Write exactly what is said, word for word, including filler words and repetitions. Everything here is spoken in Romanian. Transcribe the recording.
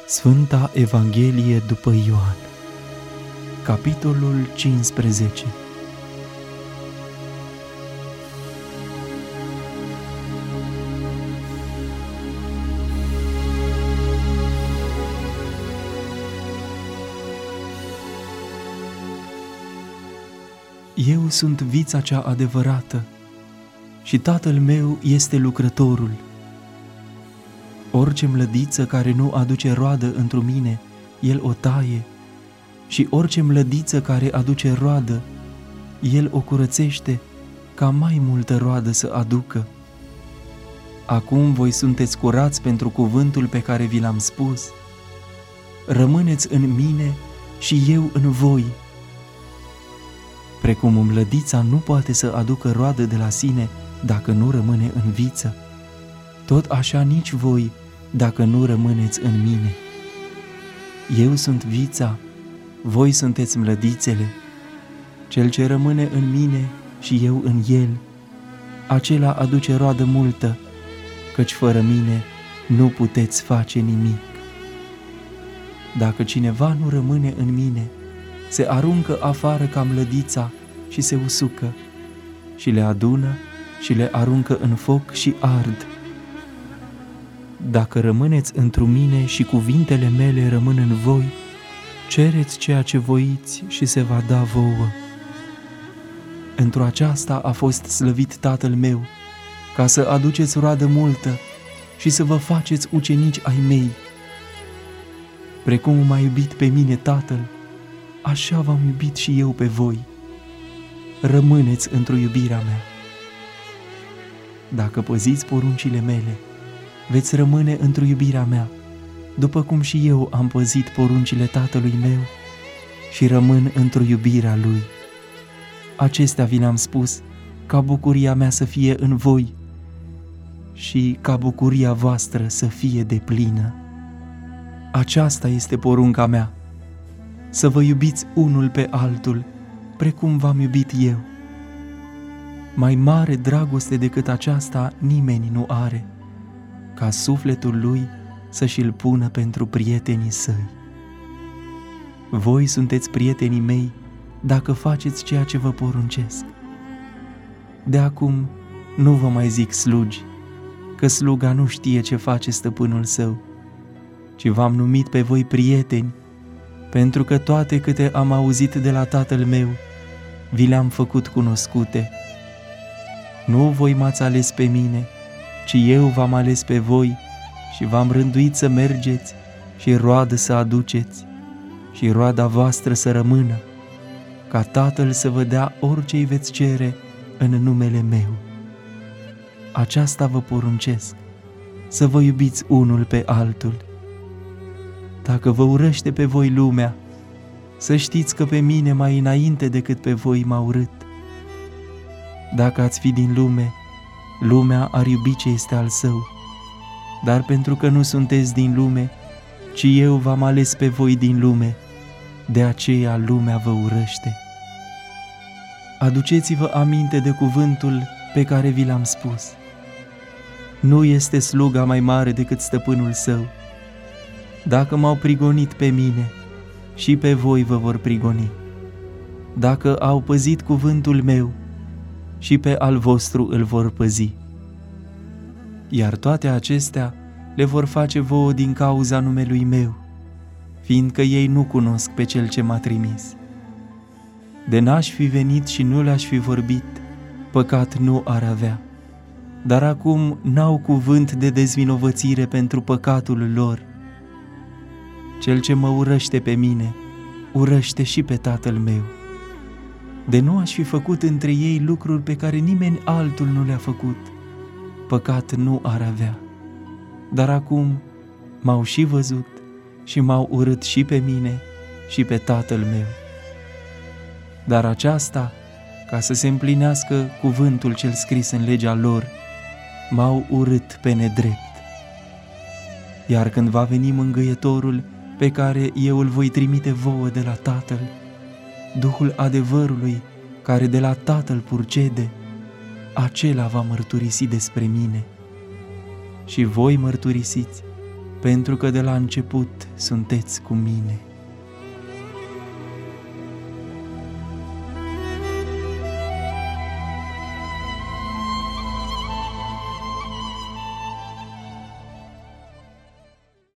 Sfânta Evanghelie după Ioan, capitolul cincisprezece. Eu sunt vița cea adevărată și Tatăl meu este lucrătorul. Orice mlădiță care nu aduce roadă întru mine, El o taie, și orice mlădiță care aduce roadă, El o curățește, ca mai multă roadă să aducă. Acum voi sunteți curați pentru cuvântul pe care vi l-am spus. Rămâneți în mine și eu în voi. Precum mlădița nu poate să aducă roadă de la sine dacă nu rămâne în viță, tot așa nici voi, dacă nu rămâneți în mine. Eu sunt vița, voi sunteți mlădițele. Cel ce rămâne în mine și eu în el, acela aduce roadă multă, căci fără mine nu puteți face nimic. Dacă cineva nu rămâne în mine, se aruncă afară ca mlădița și se usucă, și le adună și le aruncă în foc și ard. Dacă rămâneți întru mine și cuvintele mele rămân în voi, cereți ceea ce voiți și se va da vouă. Într-o aceasta a fost slăvit Tatăl meu, ca să aduceți roadă multă și să vă faceți ucenici ai mei. Precum m-a iubit pe mine Tatăl, așa v-am iubit și eu pe voi. Rămâneți într-o iubirea mea. Dacă păziți poruncile mele, veți rămâne într-o iubirea mea, după cum și eu am păzit poruncile Tatălui meu și rămân într-o iubirea Lui. Acestea vi le-am spus, ca bucuria mea să fie în voi și ca bucuria voastră să fie deplină. Aceasta este porunca mea, să vă iubiți unul pe altul, precum v-am iubit eu. Mai mare dragoste decât aceasta nimeni nu are, ca sufletul lui să și-l pună pentru prietenii săi. Voi sunteți prietenii mei dacă faceți ceea ce vă poruncesc. De acum nu vă mai zic slugi, că sluga nu știe ce face stăpânul său, ci v-am numit pe voi prieteni, pentru că toate câte am auzit de la Tatăl meu, vi le-am făcut cunoscute. Nu voi m-ați ales pe mine, ci eu v-am ales pe voi și v-am rânduit să mergeți și roadă să aduceți și roada voastră să rămână, ca Tatăl să vă dea orice-i veți cere în numele meu. Aceasta vă poruncesc, să vă iubiți unul pe altul. Dacă vă urăște pe voi lumea, să știți că pe mine mai înainte decât pe voi m-a urât. Dacă ați fi din lume, lumea ar iubi ce este al său, dar pentru că nu sunteți din lume, ci eu v-am ales pe voi din lume, de aceea lumea vă urăște. Aduceți-vă aminte de cuvântul pe care vi l-am spus. Nu este sluga mai mare decât stăpânul său. Dacă m-au prigonit pe mine, și pe voi vă vor prigoni. Dacă au păzit cuvântul meu, și pe al vostru îl vor păzi. Iar toate acestea le vor face vouă din cauza numelui meu, fiindcă ei nu cunosc pe Cel ce m-a trimis. De n-aș fi venit și nu le-aș fi vorbit, păcat nu ar avea, dar acum n-au cuvânt de dezvinovățire pentru păcatul lor. Cel ce mă urăște pe mine, urăște și pe Tatăl meu. De nu aș fi făcut între ei lucruri pe care nimeni altul nu le-a făcut, păcat nu ar avea. Dar acum m-au și văzut și m-au urât și pe mine și pe Tatăl meu. Dar aceasta, ca să se împlinească cuvântul cel scris în legea lor, m-au urât pe nedrept. Iar când va veni mângâietorul pe care eu îl voi trimite vouă de la Tatăl, Duhul adevărului, care de la Tatăl purcede, acela va mărturisi despre mine. Și voi mărturisiți, pentru că de la început sunteți cu mine.